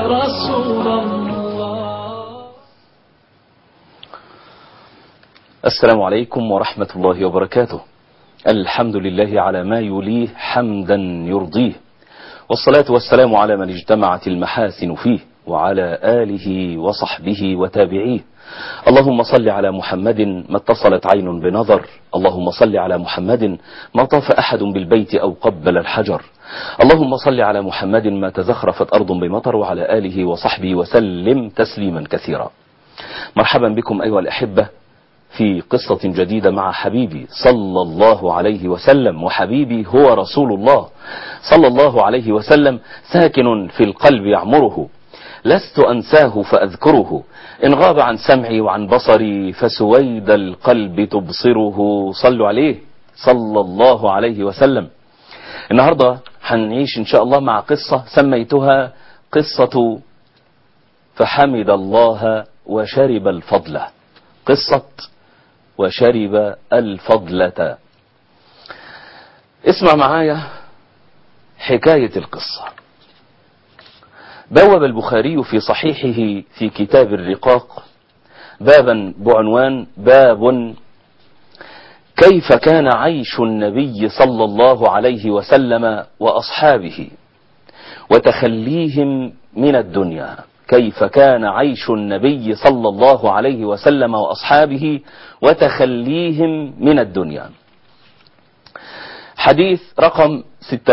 رسول الله. السلام عليكم ورحمة الله وبركاته. الحمد لله على ما يليه حمدا يرضيه، والصلاة والسلام على من اجتمعت المحاسن فيه، وعلى آله وصحبه وتابعيه. اللهم صل على محمد ما اتصلت عين بنظر، اللهم صل على محمد ما طاف أحد بالبيت أو قبل الحجر، اللهم صل على محمد ما تزخرفت أرض بمطر، وعلى آله وصحبه وسلم تسليما كثيرا. مرحبا بكم أيها الأحبة في قصة جديدة مع حبيبي صلى الله عليه وسلم، وحبيبي هو رسول الله صلى الله عليه وسلم، ساكن في القلب يعمره، لست أنساه فأذكره، إن غاب عن سمعي وعن بصري فسويد القلب تبصره. صلوا عليه صلى الله عليه وسلم. النهاردة هنعيش إن شاء الله مع قصة سميتها قصة فحمد الله وشرب الفضلة. قصة وشرب الفضلة. اسمع معايا حكاية القصة. بوب البخاري في صحيحه في كتاب الرقاق بابا بعنوان باب كيف كان عيش النبي صلى الله عليه وسلم وأصحابه وتخليهم من الدنيا. كيف كان عيش النبي صلى الله عليه وسلم وأصحابه وتخليهم من الدنيا. حديث رقم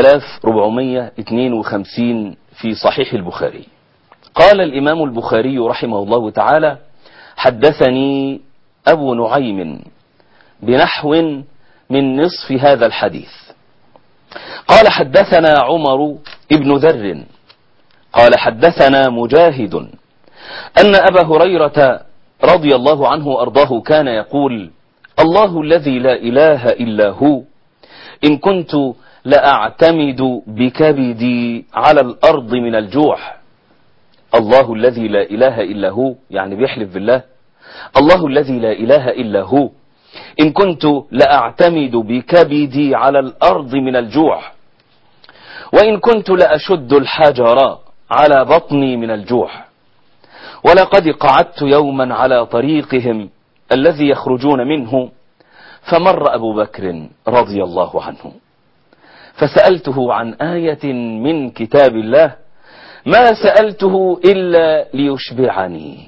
6452 في صحيح البخاري. قال الإمام البخاري رحمه الله تعالى: حدثني أبو نعيم بنحو من نصف هذا الحديث. قال: حدثنا عمر ابن ذر قال: حدثنا مجاهد أن أبا هريرة رضي الله عنه وأرضاه كان يقول: الله الذي لا إله إلا هو إن كنت لأعتمد بكبدي على الأرض من الجوع. الله الذي لا إله إلا هو، يعني بيحلف بالله، الله الذي لا إله إلا هو إن كنت لأعتمد بكبدي على الأرض من الجوع، وإن كنت لأشد الحجر على بطني من الجوع. ولقد قعدت يوما على طريقهم الذي يخرجون منه، فمر أبو بكر رضي الله عنه، فسألته عن آية من كتاب الله ما سألته إلا ليشبعني،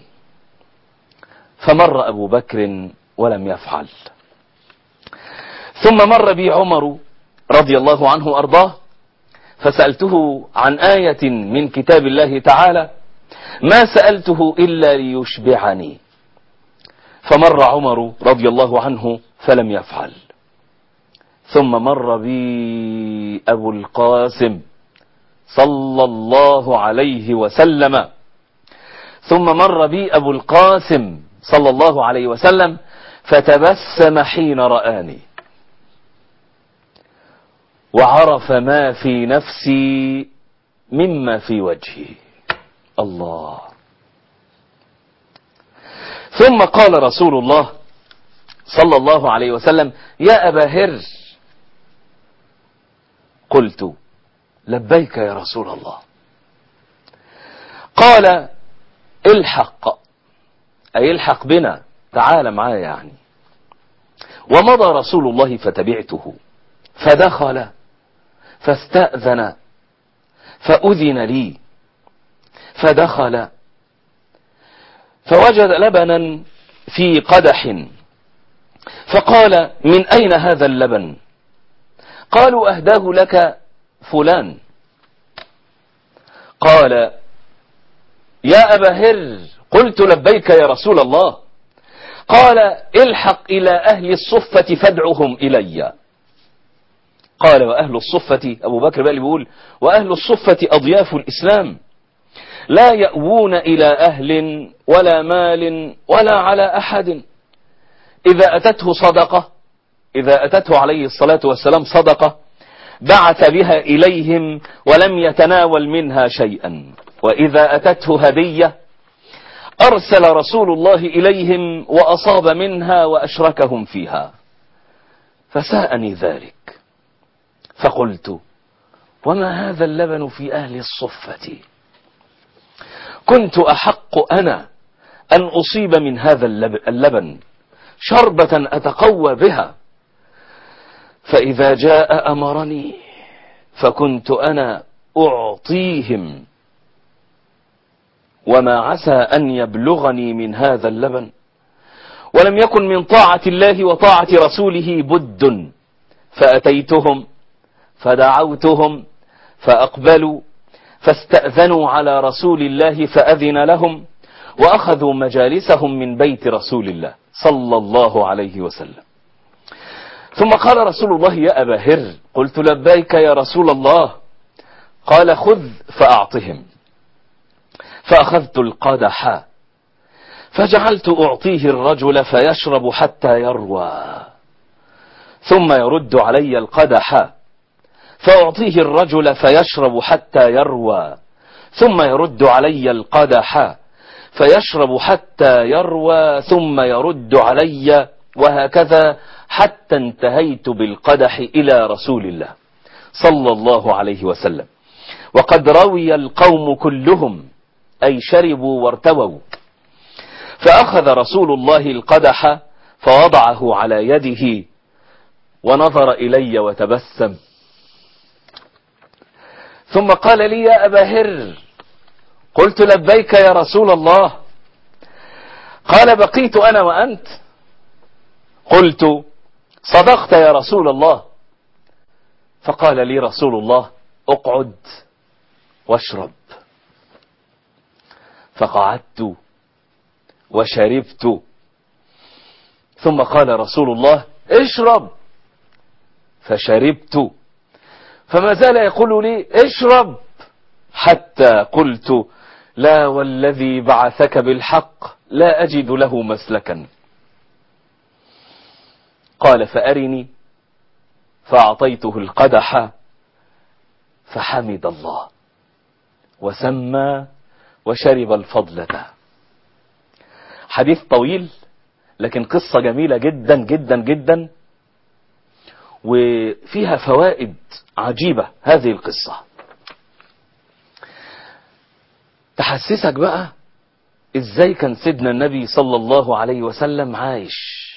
فمر أبو بكر ولم يفعل. ثم مر بي عمر رضي الله عنه وأرضاه، فسألته عن آية من كتاب الله تعالى ما سألته إلا ليشبعني، فمر عمر رضي الله عنه فلم يفعل. ثم مر بي أبو القاسم صلى الله عليه وسلم، ثم مر بي أبو القاسم صلى الله عليه وسلم فتبسم حين رآني، وعرف ما في نفسي مما في وجهي. الله. ثم قال رسول الله صلى الله عليه وسلم: يا أبا هر. قلت: لبيك يا رسول الله. قال: الحق، أي الحق بنا، تعال معايا يعني. ومضى رسول الله فتبعته، فدخل فاستأذن فأذن لي، فدخل فوجد لبنا في قدح، فقال: من أين هذا اللبن؟ قالوا: أهداه لك فلان. قال: يا أبا هر. قلت: لبيك يا رسول الله. قال: الحق إلى أهل الصفة فادعهم إلي. قال: وأهل الصفة، أبو بكر بقى اللي بيقول: وأهل الصفة أضياف الإسلام، لا يأوون إلى أهل ولا مال ولا على أحد. إذا أتته صدقة، إذا أتته عليه الصلاة والسلام صدقة بعث بها إليهم ولم يتناول منها شيئا، وإذا أتته هدية أرسل رسول الله إليهم وأصاب منها وأشركهم فيها. فساءني ذلك، فقلت: وما هذا اللبن في أهل الصفة؟ كنت أحق أنا أن أصيب من هذا اللبن شربة أتقوى بها، فإذا جاء أمرني فكنت أنا أعطيهم، وما عسى أن يبلغني من هذا اللبن، ولم يكن من طاعة الله وطاعة رسوله بد، فأتيتهم فدعوتهم فأقبلوا، فاستأذنوا على رسول الله فأذن لهم، وأخذوا مجالسهم من بيت رسول الله صلى الله عليه وسلم. ثم قال رسول الله: يا أبا هر. قلت: لبيك يا رسول الله. قال: خذ فأعطهم. فأخذت القدح فجعلت أعطيه الرجل فيشرب حتى يروى، ثم يرد علي القدح فأعطيه الرجل فيشرب حتى يروى، ثم يرد علي القدح فيشرب حتى يروى، ثم يرد علي، وهكذا حتى انتهيت بالقدح إلى رسول الله صلى الله عليه وسلم، وقد روي القوم كلهم، أي شربوا وارتووا. فأخذ رسول الله القدح فوضعه على يده ونظر إلي وتبسم، ثم قال لي: يا أبا هر. قلت: لبيك يا رسول الله. قال: بقيت أنا وأنت؟ قلت: صدقت يا رسول الله. فقال لي رسول الله: اقعد واشرب. فقعدت وشربت، ثم قال رسول الله: اشرب. فشربت، فما زال يقول لي: اشرب، حتى قلت: لا والذي بعثك بالحق لا أجد له مسلكا. قال: فأرني. فأعطيته القدح فحمد الله وسمى وشرب الفضلة. حديث طويل، لكن قصة جميلة جدا جدا جدا، وفيها فوائد عجيبة هذه القصة. تحسسك بقى ازاي كان سيدنا النبي صلى الله عليه وسلم عايش،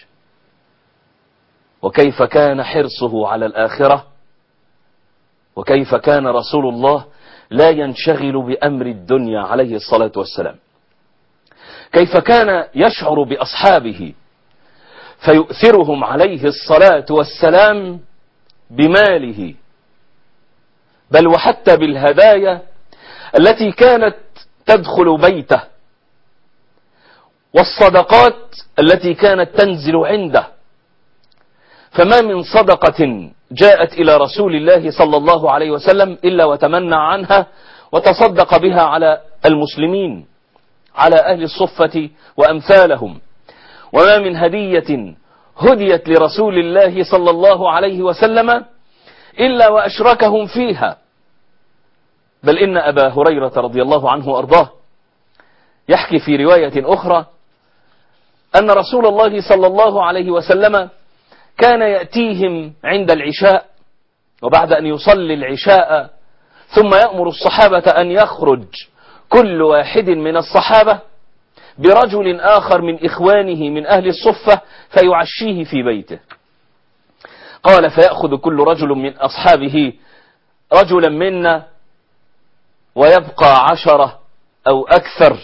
وكيف كان حرصه على الآخرة، وكيف كان رسول الله لا ينشغل بأمر الدنيا عليه الصلاة والسلام، كيف كان يشعر بأصحابه فيؤثرهم عليه الصلاة والسلام بماله، بل وحتى بالهدايا التي كانت تدخل بيته، والصدقات التي كانت تنزل عنده. فما من صدقة جاءت إلى رسول الله صلى الله عليه وسلم إلا وتمنع عنها وتصدق بها على المسلمين، على أهل الصفة وأمثالهم. وما من هدية هديت لرسول الله صلى الله عليه وسلم إلا وأشركهم فيها. بل إن أبا هريرة رضي الله عنه وأرضاه يحكي في رواية أخرى أن رسول الله صلى الله عليه وسلم كان يأتيهم عند العشاء، وبعد أن يصلي العشاء ثم يأمر الصحابة أن يخرج كل واحد من الصحابة برجل آخر من إخوانه من أهل الصفة فيعشيه في بيته. قال: فيأخذ كل رجل من أصحابه رجلا منا ويبقى 10 أو أكثر،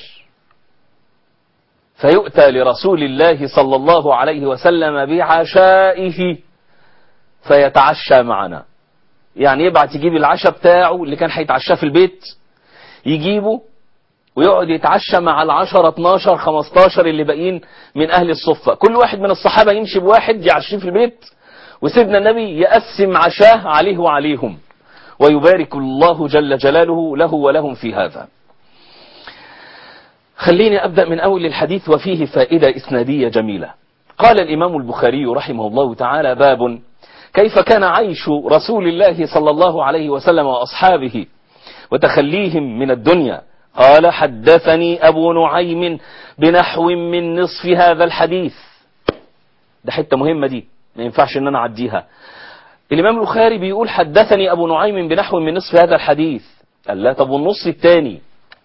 فيؤتى لرسول الله صلى الله عليه وسلم بعشائه فيتعشى معنا. يعني يبعت يجيب العشاء بتاعه اللي كان هيتعشاه في البيت، يجيبه ويقعد يتعشى مع 10 12 15 اللي باقيين من أهل الصفة. كل واحد من الصحابة يمشي بواحد يعشيه في البيت، وسيدنا النبي يقسم عشاه عليه وعليهم، ويبارك الله جل جلاله له ولهم في هذا. خليني أبدأ من أول الحديث وفيه فائدة إسنادية جميلة. قال الإمام البخاري رحمه الله تعالى: باب كيف كان عيش رسول الله صلى الله عليه وسلم وأصحابه وتخليهم من الدنيا. قال: حدثني أبو نعيم بنحو من نصف هذا الحديث. ده حتة مهمة دي، ما ينفعش ان انا اعديها. الإمام البخاري بيقول: حدثني أبو نعيم بنحو من نصف هذا الحديث. قال: لا، طب والنص الثاني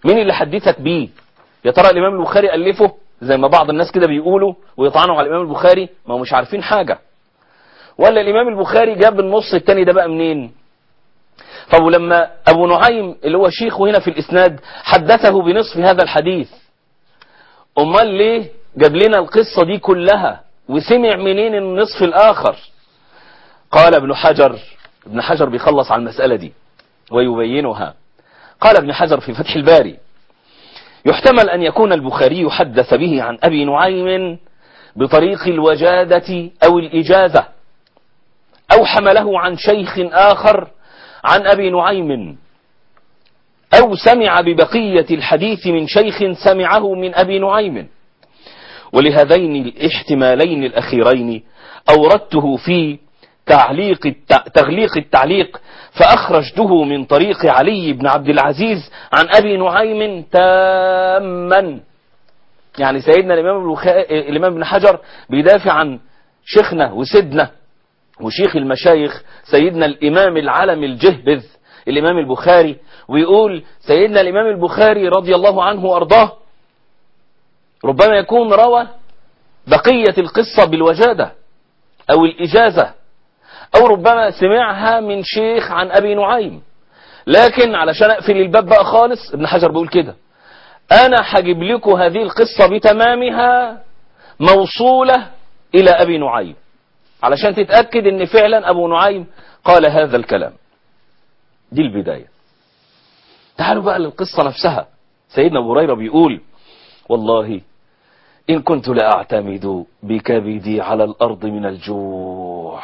مين اللي حدثك بيه؟ يا ترى الإمام البخاري ألفه زي ما بعض الناس كده بيقولوا ويطعنوا على الإمام البخاري، ما هو مش عارفين حاجة، ولا الإمام البخاري جاب النص التاني ده بقى منين؟ طب ولما أبو نعيم اللي هو شيخه هنا في الإسناد حدثه بنصف هذا الحديث، أمال ليه جاب لنا القصة دي كلها وسمع منين النصف الآخر؟ قال ابن حجر بيخلص على المسألة دي ويبينها. قال ابن حجر في فتح الباري: يحتمل أن يكون البخاري حدث به عن أبي نعيم بطريق الوجادة أو الإجازة، أو حمله عن شيخ آخر عن أبي نعيم، أو سمع ببقية الحديث من شيخ سمعه من أبي نعيم. ولهذين الاحتمالين الأخيرين أوردته في تغليق التعليق، فأخرجته من طريق علي بن عبد العزيز عن أبي نعيم تاما. يعني سيدنا الإمام ابن حجر بيدافع عن شيخنا وسيدنا وشيخ المشايخ سيدنا الإمام العلم الجهبذ الإمام البخاري، ويقول سيدنا الإمام البخاري رضي الله عنه وأرضاه ربما يكون روى بقية القصة بالوجادة أو الإجازة، أو ربما سمعها من شيخ عن أبي نعيم. لكن علشان أقفل الباب بقى خالص، ابن حجر بيقول كده: أنا هجيب لكم هذه القصة بتمامها موصولة إلى أبي نعيم علشان تتأكد ان فعلا ابو نعيم قال هذا الكلام. دي البداية. تعالوا بقى للقصة نفسها. سيدنا أبو هريرة بيقول: والله إن كنت لأعتمد بكبدي على الأرض من الجوع.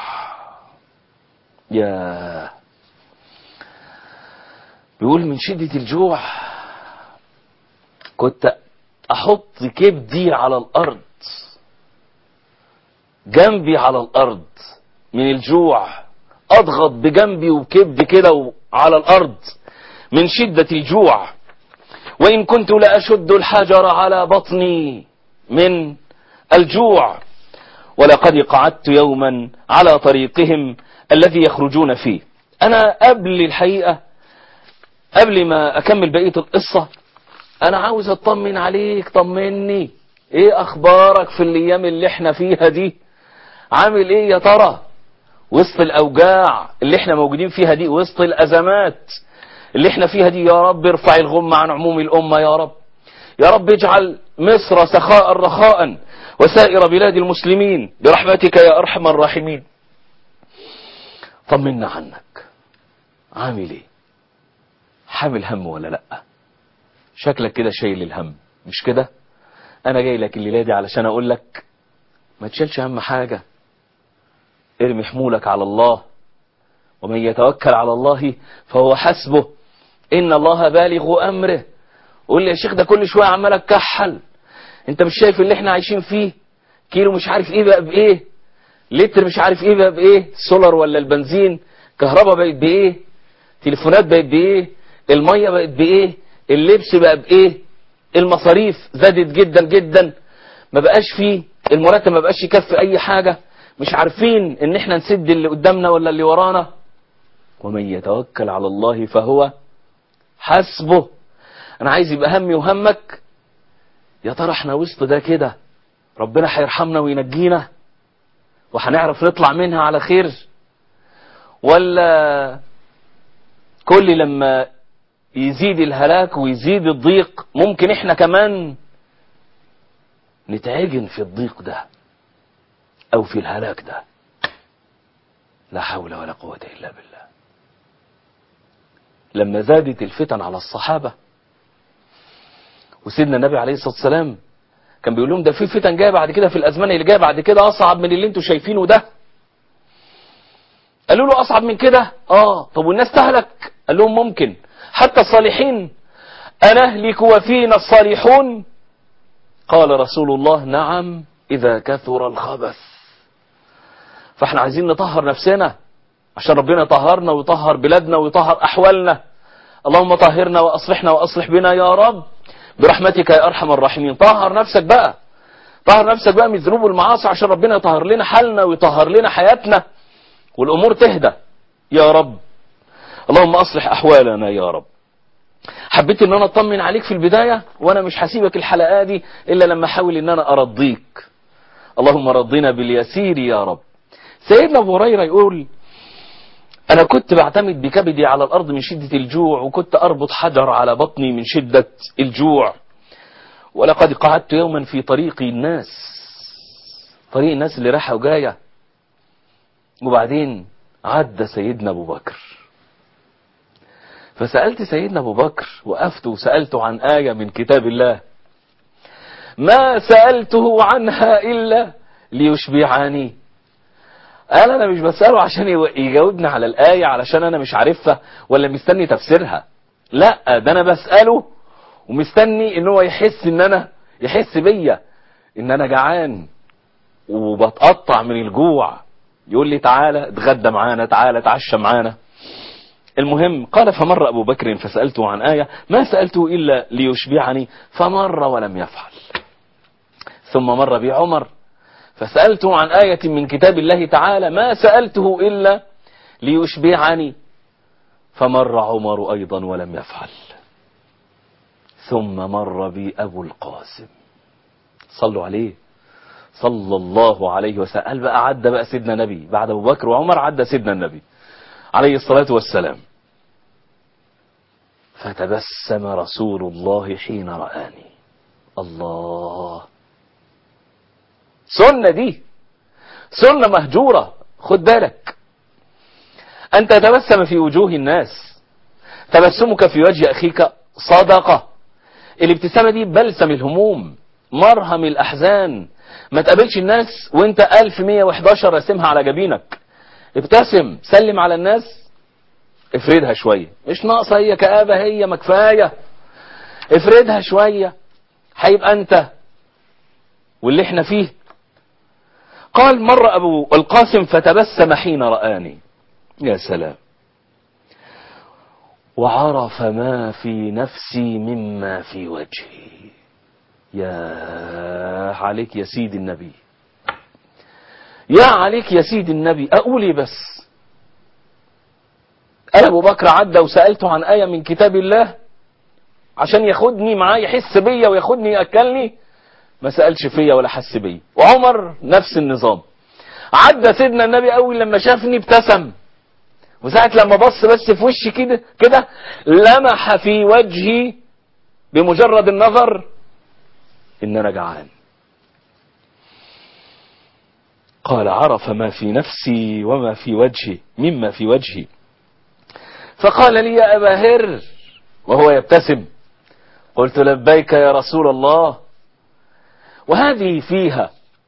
يا بيقول من شدة الجوع كنت أحط كبدي على الأرض، جنبي على الأرض من الجوع، أضغط بجنبي وكبدي كده على الأرض من شدة الجوع. وإن كنت لأشد الحجر على بطني من الجوع. ولقد قعدت يوما على طريقهم الذي يخرجون فيه. أنا قبل ما أكمل بقية القصة أنا عاوز أطمن عليك. طمني، إيه أخبارك في الأيام اللي احنا فيها دي؟ عامل إيه يا ترى وسط الأوجاع اللي احنا موجودين فيها دي، وسط الأزمات اللي احنا فيها دي؟ يا رب ارفع الغم عن عموم الأمة يا رب. يا رب اجعل مصر سخاء رخاء وسائر بلاد المسلمين برحمتك يا أرحم الراحمين. طمنا عنك، عامل ايه؟ حامل هم ولا لأ؟ شكلك كده شايل الهم، مش كده؟ أنا جاي لك الليلة دي علشان أقول لك ما تشيلش هم حاجة. ارمي حمولك على الله، ومن يتوكل على الله فهو حسبه إن الله بالغ أمره. قول لي يا شيخ ده كل شوية عمال اتكحل، انت مش شايف اللي احنا عايشين فيه؟ كيلو مش عارف ايه بقى بايه، لتر مش عارف ايه بقى بايه، السولار ولا البنزين، كهرباء بقت بايه، تليفونات بقت بايه، المية بقت بايه، اللبس بقى بايه، المصاريف زادت جدا جدا، ما بقاش فيه المرتب، ما بقاش يكفي اي حاجة، مش عارفين ان احنا نسد اللي قدامنا ولا اللي ورانا. ومن يتوكل على الله فهو حسبه. انا عايز يبقى همي وهمك يا ترى احنا وسط ده كده ربنا هيرحمنا وينجينا وهنعرف نطلع منها على خير، ولا كل لما يزيد الهلاك ويزيد الضيق ممكن احنا كمان نتعجن في الضيق ده او في الهلاك ده؟ لا حول ولا قوة الا بالله. لما زادت الفتن على الصحابة وسيدنا النبي عليه الصلاة والسلام كان بيقول لهم ده في فتن جايه بعد كده، في الازمان اللي جايه بعد كده اصعب من اللي انتوا شايفينه ده. قالوا له اصعب من كده؟ طب والناس تهلك؟ قال لهم ممكن حتى الصالحين أنهلك وفينا الصالحون؟ قال رسول الله نعم إذا كثر الخبث. فاحنا عايزين نطهر نفسنا عشان ربنا يطهرنا ويطهر بلادنا ويطهر أحوالنا. اللهم طهرنا وأصلحنا وأصلح بنا يا رب برحمتك يا أرحم الراحمين. طهر نفسك بقى، طهر نفسك بقى من الذنوب والمعاصي عشان ربنا يطهر لنا حالنا ويطهر لنا حياتنا والأمور تهدى يا رب. اللهم أصلح أحوالنا يا رب. حبيت ان انا اطمن عليك في البداية، وانا مش هسيبك الحلقة دي الا لما احاول ان انا ارضيك. اللهم رضينا باليسير يا رب. سيدنا ابو هريرة يقول: انا كنت بعتمد بكبدي على الارض من شدة الجوع، وكنت اربط حجر على بطني من شدة الجوع، ولقد قعدت يوما في طريق الناس اللي رايحة وجاية، وبعدين عدى سيدنا ابو بكر، فسألت سيدنا ابو بكر، وقفت وسألته عن آية من كتاب الله ما سألته عنها إلا ليشبعني. قال: أنا مش بسأله عشان يجاوبني على الآية علشان أنا مش عارفها ولا مستني تفسيرها، لا، ده أنا بسأله ومستني إن هو يحس بيا إن أنا جعان وبتقطع من الجوع، يقول لي تعالى اتغدى معانا، تعالى اتعشى معانا. المهم، قال: فمر أبو بكر فسألته عن آية ما سألته إلا ليشبعني، فمر ولم يفعل. ثم مر بعمر فسألته عن آية من كتاب الله تعالى ما سألته إلا ليشبعني، فمر عمر أيضا ولم يفعل. ثم مر بي أبو القاسم، صلوا عليه صلى الله عليه وسلم. قال بقى عدى بقى سيدنا النبي بعد أبو بكر وعمر، عدى سيدنا النبي عليه الصلاة والسلام، فتبسم رسول الله حين رآني. الله، سنة دي سنة مهجورة. خد بالك، أن تتبسم في وجوه الناس، تبسمك في وجه أخيك صدقة. الابتسامة دي بلسم الهموم، مرهم الأحزان. ما تقابلش الناس وانت 1111 رسمها على جبينك. ابتسم، سلم على الناس، افردها شوية، مش ناقصة هي كآبة، هي مكفاية، افردها شوية، هيبقى انت واللي احنا فيه. قال: مر أبو القاسم فتبسم حين رآني. يا سلام، وعرف ما في نفسي مما في وجهي. يا عليك يا سيد النبي، يا عليك يا سيد النبي. أقولي بس، أنا أبو بكر عدى وسألته عن آية من كتاب الله عشان ياخدني معاه، يحس بيا وياخدني يأكلني، ما سألش فيا ولا حس بيا. وعمر نفس النظام، عدى سيدنا النبي أول لما شافني ابتسم، وساعة لما بص بس في وشي كده لمح في وجهي بمجرد النظر إن أنا جعان. قال: عرف ما في نفسي وما في وجهي مما في وجهي، فقال لي: يا أبا هر، وهو يبتسم. قلت: لبيك يا رسول الله. وهذه فيها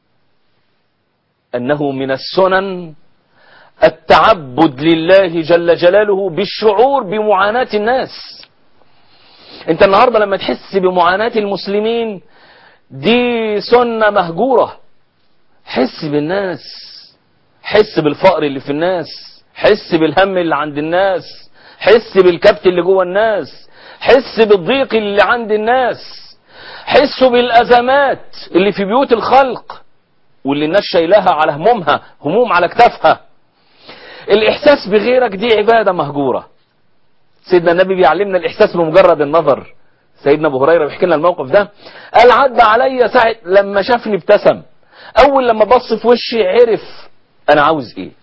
أنه من السنن التعبد لله جل جلاله بالشعور بمعاناة الناس. انت النهاردة لما تحس بمعاناة المسلمين دي سنة مهجورة. حس بالناس، حس بالفقر اللي في الناس، حس بالهم اللي عند الناس، حس بالكبت اللي جوه الناس، حس بالضيق اللي عند الناس، حسوا بالأزمات اللي في بيوت الخلق واللي الناس شايلها على هموم على كتافها. الإحساس بغيرك دي عبادة مهجورة. سيدنا النبي بيعلمنا الإحساس بمجرد النظر. سيدنا أبو هريرة بيحكي لنا الموقف ده، قال: عدى عليا ساعة لما شافني ابتسم، أول لما بص في وشي عرف أنا عاوز إيه.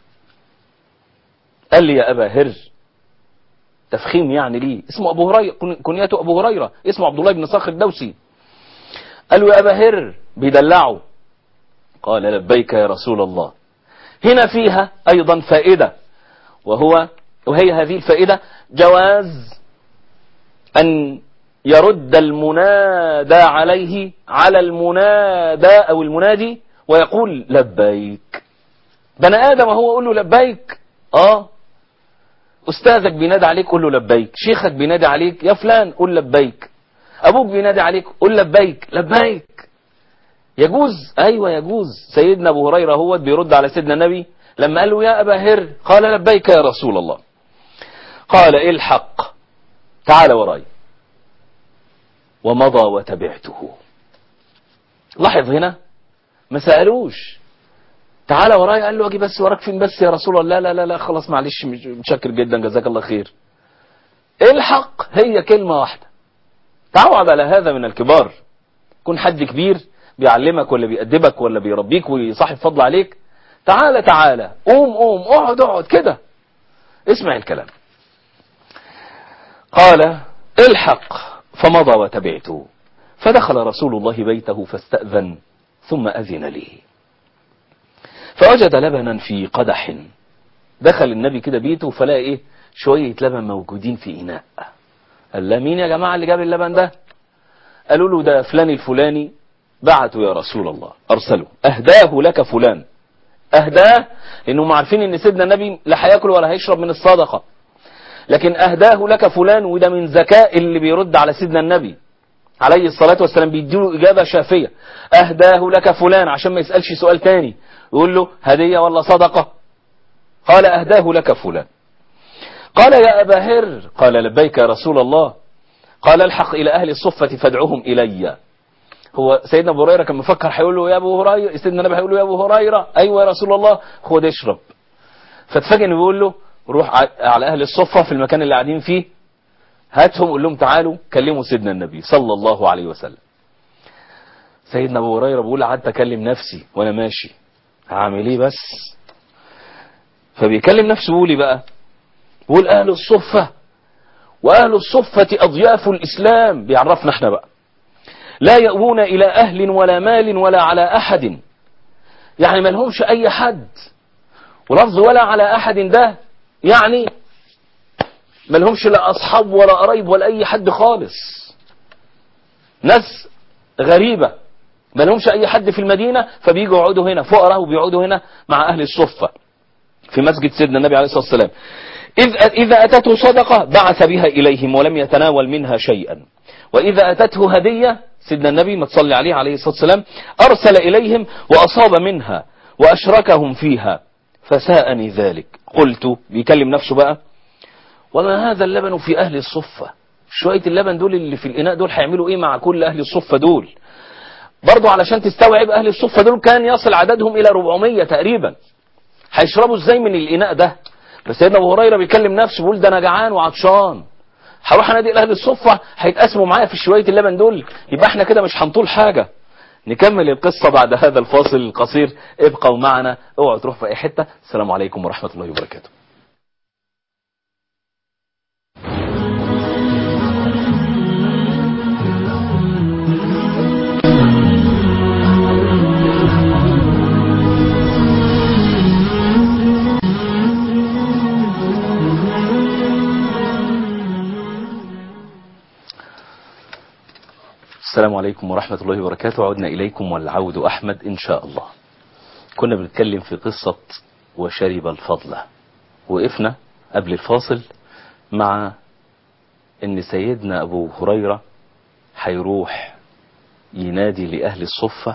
قال لي: يا أبا هر، تفخيم يعني ليه، اسمه أبو هريرة، كنيته أبو هريرة، اسمه عبد الله بن صخر الدوسي. قال له: يا أبا هر، بيدلعه. قال: لبيك يا رسول الله. هنا فيها أيضا فائدة، وهي هذه الفائدة جواز أن يرد المنادى عليه على المنادى أو المنادي ويقول: لبيك. بني آدم هو قول له لبيك. أستاذك بينادي عليك قول له لبيك، شيخك بينادي عليك يا فلان قول لبيك، أبوك بينادي عليك قول لبيك. لبيك يجوز، أيوة يجوز. سيدنا أبو هريرة هو بيرد على سيدنا النبي لما قال له: يا أبا هر، قال: لبيك يا رسول الله. قال: الحق، تعال وراي. ومضى وتبعته. لاحظ هنا ما سألوش تعال وراي، قال له: اجي بس وراك فين بس يا رسول الله؟ لا لا لا لا، خلاص معلش، متشكر جدا، جزاك الله خير. الحق هي كلمة واحدة. تعود على هذا من الكبار. كن حد كبير بيعلمك ولا بيأدبك ولا بيربيك ويصاحب فضل عليك، تعالى تعالى، قوم اقعد كده، اسمع الكلام. قال الحق، فمضى وتبعته، فدخل رسول الله بيته فاستأذن ثم أذن لي، فوجد لبنا في قدح. دخل النبي كده بيته فلاقي ايه؟ شوية لبن موجودين في إناء. قال له مين يا جماعة اللي جاب اللبن ده؟ قالوا له ده فلان الفلاني بعته يا رسول الله، أرسله، أهداه لك فلان. أهداه لأنهم عارفين إن سيدنا النبي لا هياكل ولا هيشرب من الصدقة، لكن أهداه لك فلان، وده من ذكاء اللي بيرد على سيدنا النبي عليه الصلاة والسلام، بيديله إجابة شافية. أهداه لك فلان عشان ما يسألش سؤال تاني يقول له هدية ولا صدقة. قال أهداه لك فلان. قال يا أبا هر، قال لبيك يا رسول الله. قال الحق إلى أهل الصفة فادعوهم إلي. هو سيدنا أبو هريرة كان مفكر هيقول له يا أبو هريرة، سيدنا النبي هيقول له يا أبو هريرة أيوة يا رسول الله خد اشرب، فتفاجئ انه بيقول له روح على أهل الصفة في المكان اللي قاعدين فيه، هاتهم قول لهم تعالوا كلموا سيدنا النبي صلى الله عليه وسلم. سيدنا أبو هريرة بيقول قعدت أكلم نفسي وأنا ماشي هعمل ايه بس، فبيكلم نفسه بيقول بقى، بيقول أهل الصفة، وأهل الصفة أضياف الإسلام، بيعرفنا احنا بقى، لا يأوون إلى أهل ولا مال ولا على أحد، يعني ما لهمش أي حد، ولفظ ولا على أحد ده يعني ما لهمش لا أصحاب ولا قرايب ولا أي حد خالص، ناس غريبة ما لهمش أي حد في المدينة، فبييجوا يقعدوا هنا فقراء وبيقعدوا هنا مع أهل الصفة في مسجد سيدنا النبي عليه الصلاة والسلام. إذا أتته صدقة بعث بها إليهم ولم يتناول منها شيئا، وإذا أتته هدية سيدنا النبي ما تصلي عليه عليه الصلاة والسلام أرسل إليهم وأصاب منها وأشركهم فيها، فساءني ذلك. قلت، بيكلم نفسه بقى، وما هذا اللبن في أهل الصفة، شوية اللبن دول اللي في الإناء دول هيعملوا إيه مع كل أهل الصفة دول؟ برضو علشان تستوعب أهل الصفة دول كان يصل عددهم إلى 400 تقريبا، هيشربوا إزاي من الإناء ده؟ بس سيدنا أبو هريرة بيكلم نفسه بيقول ده أنا جعان وعطشان، هروح انادي اهل الصفة هيتقسموا معايا في شوية اللبن دول، يبقى احنا كده مش هنطول حاجة. نكمل القصة بعد هذا الفاصل القصير، ابقوا معنا، اوعوا تروح في اي حتة. السلام عليكم ورحمة الله وبركاته. السلام عليكم ورحمة الله وبركاته. عدنا إليكم والعود أحمد إن شاء الله. كنا بنتكلم في قصة وشرب الفضل، وقفنا قبل الفاصل مع إن سيدنا أبو هريرة هيروح ينادي لأهل الصفة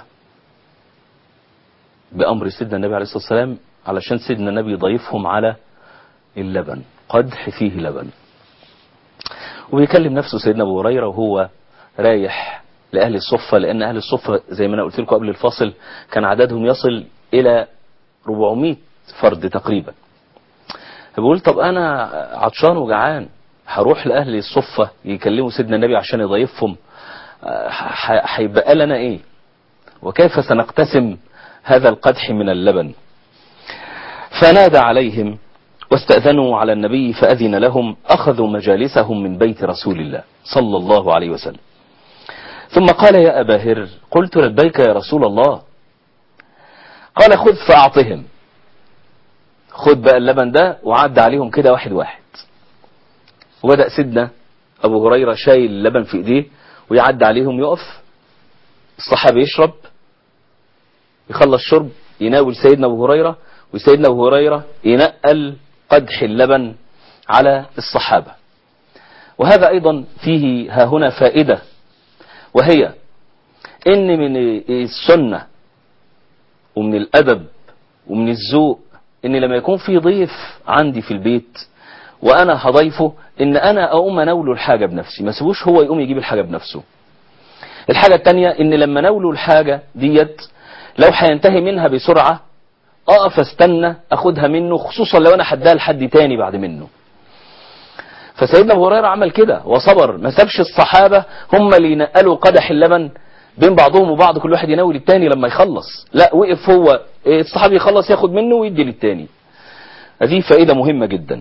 بأمر سيدنا النبي عليه الصلاة والسلام علشان سيدنا النبي يضيفهم على اللبن، قدح فيه لبن. وبيكلم نفسه سيدنا أبو هريرة وهو رايح لأهل الصفة، لأن أهل الصفة زي ما أنا قلت لكم قبل الفاصل كان عددهم يصل إلى 400 فرد تقريبا. بيقول طب أنا عطشان وجعان هروح لأهل الصفة يكلموا سيدنا النبي عشان يضيفهم، هيبقى لنا إيه؟ وكيف سنقتسم هذا القدح من اللبن؟ فنادى عليهم واستأذنوا على النبي فأذن لهم، أخذوا مجالسهم من بيت رسول الله صلى الله عليه وسلم. ثم قال يا أبا هر، قلت لبيك يا رسول الله. قال خذ فأعطهم، خذ بقى اللبن ده، وعد عليهم كده واحد واحد. وبدأ سيدنا أبو هريرة شايل اللبن في إيديه ويعد عليهم، يقف الصحابي يشرب، يخلص شرب يناول سيدنا أبو هريرة، وسيدنا أبو هريرة ينقل قدح اللبن على الصحابة. وهذا أيضا فيه ها هنا فائدة، وهي إن من السنة ومن الأدب ومن الذوق إن لما يكون في ضيف عندي في البيت وأنا هضيفه إن أنا أقوم أناوله الحاجة بنفسي، ما سيبوش هو يقوم يجيب الحاجة بنفسه. الحاجة التانية إن لما ناوله الحاجة ديت لو هينتهي منها بسرعة أقف استنى أخدها منه، خصوصا لو أنا حدها لحد تاني بعد منه. فسيدنا ابو هريره عمل كده وصبر، ما سابش الصحابه هم اللي ينقلوا قدح اللبن بين بعضهم وبعض، كل واحد يناول التاني لما يخلص، لا وقف هو الصحابي يخلص ياخد منه ويدي للتاني. هذه فائده مهمه جدا.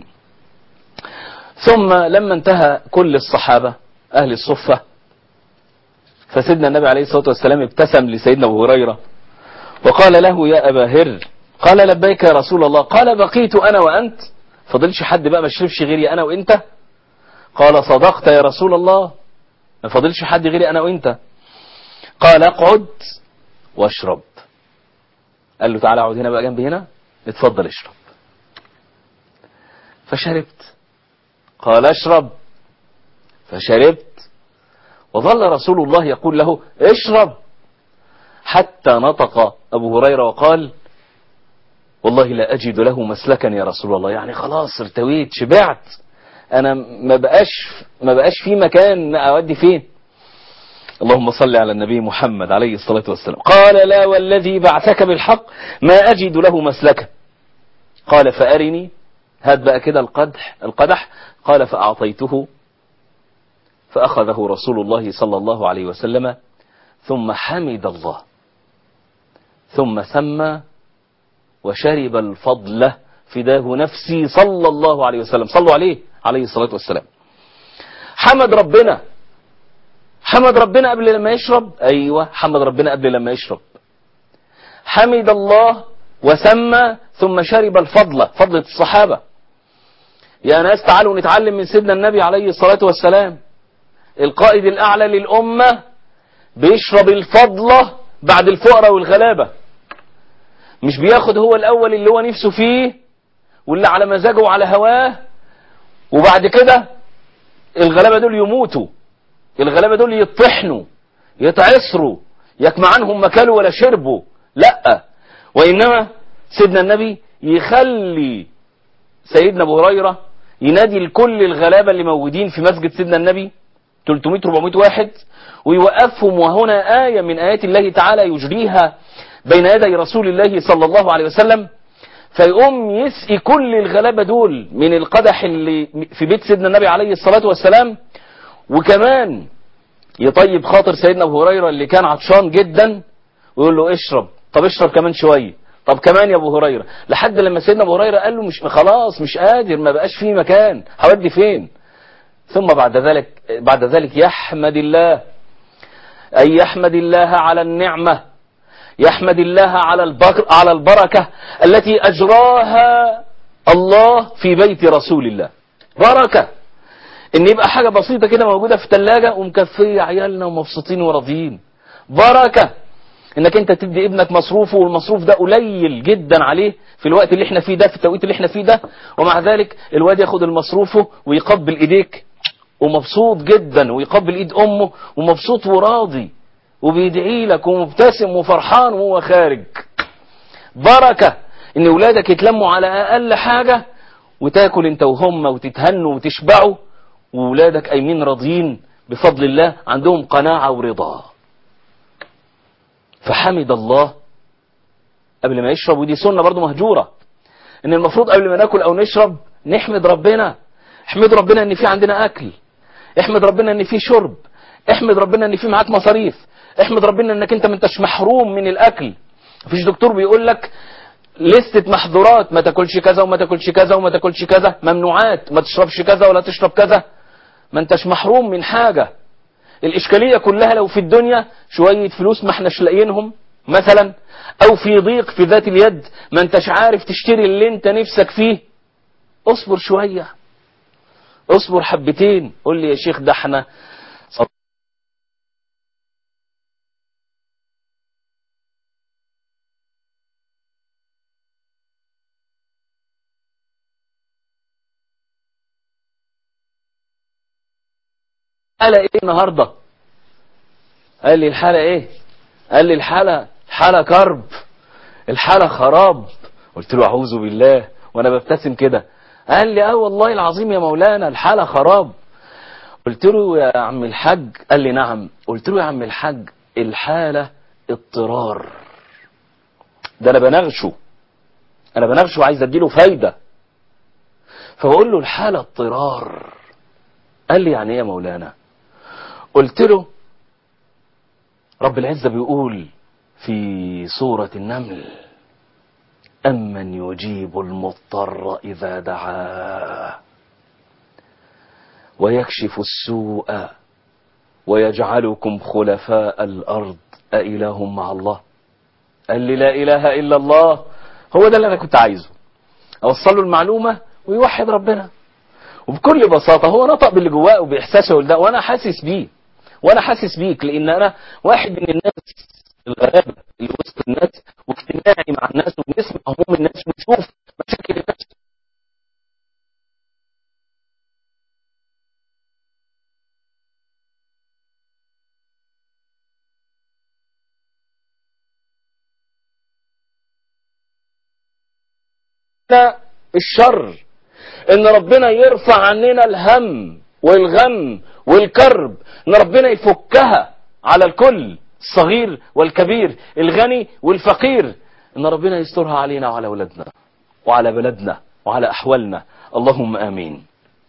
ثم لما انتهى كل الصحابه اهل الصفه، فسيدنا النبي عليه الصلاه والسلام ابتسم لسيدنا ابو هريره وقال له: يا ابا هر. قال: لبيك يا رسول الله. قال: بقيت انا وانت، فضلش حد بقى ما شربش غيري انا وانت؟ قال: صدقت يا رسول الله، ما فضلش حد غيري انا وانت. قال: اقعد واشرب. قال له: تعالى اقعد هنا بقى جنبي هنا، اتفضل اشرب. فشربت. قال: اشرب. فشربت. وظل رسول الله يقول له: اشرب، حتى نطق ابو هريره وقال: والله لا اجد له مسلكا يا رسول الله. يعني خلاص ارتويت، شبعت، انا ما بقاش في مكان اودي فين. اللهم صل على النبي محمد عليه الصلاة والسلام. قال: لا والذي بعثك بالحق ما أجد له مسلكا. قال: فأرني، هات بقى كده القدح. قال: فأعطيته، فأخذه رسول الله صلى الله عليه وسلم، ثم حمد الله، ثم سمى وشرب الفضل فداه نفسي صلى الله عليه وسلم. صلوا عليه عليه الصلاة والسلام. حمد ربنا، حمد ربنا قبل لما يشرب. ايوه، حمد ربنا قبل لما يشرب. حمد الله وسمى ثم شرب الفضل، فضلة الصحابة. يا ناس تعالوا نتعلم من سيدنا النبي عليه الصلاة والسلام، القائد الأعلى للأمة بيشرب الفضلة بعد الفقراء والغلابة، مش بياخد هو الأول اللي هو نفسه فيه واللي على مزاجه وعلى هواه، وبعد كده الغلابة دول يموتوا، الغلابة دول يطحنوا يتعصروا، يكما عنهم ما كلوا ولا شربوا. لا، وإنما سيدنا النبي يخلي سيدنا أبو هريرة ينادي لكل الغلابة اللي موجودين في مسجد سيدنا النبي 300-400 واحد، ويوقفهم، وهنا آية من آيات الله تعالى يجريها بين يدي رسول الله صلى الله عليه وسلم، فيقوم يسقي كل الغلابة دول من القدح اللي في بيت سيدنا النبي عليه الصلاة والسلام، وكمان يطيب خاطر سيدنا أبو هريرة اللي كان عطشان جدا، ويقول له: اشرب، طب اشرب كمان شوية، طب كمان يا أبو هريرة، لحد لما سيدنا أبو هريرة قال له: مش خلاص، مش قادر، ما بقاش فيه مكان، هودي فين؟ ثم بعد ذلك يحمد الله، أي يحمد الله على النعمة، يحمد الله على البركة التي أجراها الله في بيت رسول الله. بركة ان يبقى حاجة بسيطة كده موجودة في الثلاجة ومكفية عيالنا ومبسوطين وراضيين. بركة انك انت تدي ابنك مصروفه، والمصروف ده قليل جدا عليه في الوقت اللي احنا فيه ده، في التوقيت اللي احنا فيه ده، ومع ذلك الواد ياخد المصروفه ويقبل ايديك ومبسوط جدا، ويقبل ايد امه ومبسوط وراضي وبيدعي لك ومبتسم وفرحان وهو خارج. بركة ان ولادك يتلموا على اقل حاجة وتاكل انت وهم وتتهنوا وتشبعوا، وولادك قايمين راضيين بفضل الله، عندهم قناعة ورضا. فحمد الله قبل ما يشرب، ودي سنة برضو مهجورة، ان المفروض قبل ما ناكل او نشرب نحمد ربنا. احمد ربنا ان في عندنا اكل، احمد ربنا ان في شرب، احمد ربنا ان في معاك مصاريف، احمد ربنا انك انت ما انتش محروم من الاكل. مفيش دكتور بيقول لك لستة محظورات، ما تاكلش كذا وما تاكلش كذا وما تاكلش كذا، ممنوعات، ما تشربش كذا ولا تشرب كذا، ما انتش محروم من حاجة. الإشكالية كلها لو في الدنيا شوية فلوس ما احناش لاقيينهم مثلا، أو في ضيق في ذات اليد ما انتش عارف تشتري اللي انت نفسك فيه، اصبر شوية، اصبر حبتين. قول لي يا شيخ ده احنا الحالة ايه النهاردة؟ قال لي الحالة ايه؟ قال لي الحالة كرب، الحالة خراب. قلت له اعوذ بالله وانا ببتسم كده. قال لي والله العظيم يا مولانا الحالة خراب. قلت له يا عم الحاج. قال لي نعم. قلت له يا عم الحاج الحالة اضطرار، ده انا بنغشه وعايز اديله فايدة، فبقول له الحالة اضطرار، قال لي يعني ايه يا مولانا؟ قلت له رب العزة بيقول في سورة النمل: أمن يجيب المضطر إذا دعاه ويكشف السوء ويجعلكم خلفاء الأرض أإله مع الله. قال لي لا إله إلا الله. هو ده اللي أنا كنت عايزه، أوصل له المعلومة ويوحد ربنا. وبكل بساطة هو نطق باللي جواه وبإحساسه ده، وأنا حاسس بيه وأنا حاسس بيك، لأن أنا واحد من الناس الغلابة اللي وسط الناس واجتماعي مع الناس وبنسمع هموم الناس ونشوف مشاكل الناس. الشر ان ربنا يرفع عننا الهم والغم والكرب، ان ربنا يفكها على الكل، الصغير والكبير، الغني والفقير، ان ربنا يسترها علينا وعلى اولادنا وعلى بلدنا وعلى احوالنا. اللهم امين.